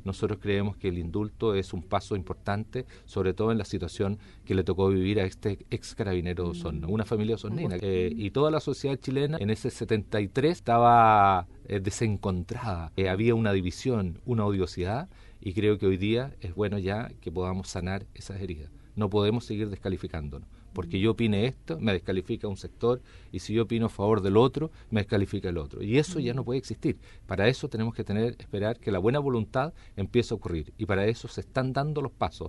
nosotros creemos que el indulto es un paso importante, sobre todo en la situación que le tocó vivir a este ex carabinero de Osorno, una familia osornina. Y toda la sociedad chilena en ese 73 estaba desencontrada, había una división, una odiosidad, y creo que hoy día es bueno ya que podamos sanar esas heridas. No podemos seguir descalificándonos, porque yo opine esto, me descalifica un sector, y si yo opino a favor del otro, me descalifica el otro. Y eso ya no puede existir. Para eso tenemos que esperar que la buena voluntad empiece a ocurrir, y para eso se están dando los pasos.